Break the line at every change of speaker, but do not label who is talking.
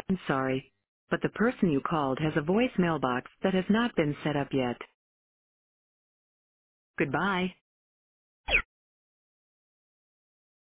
I'm sorry, but the person you called has a voicemail box that has not been set up yet. Goodbye.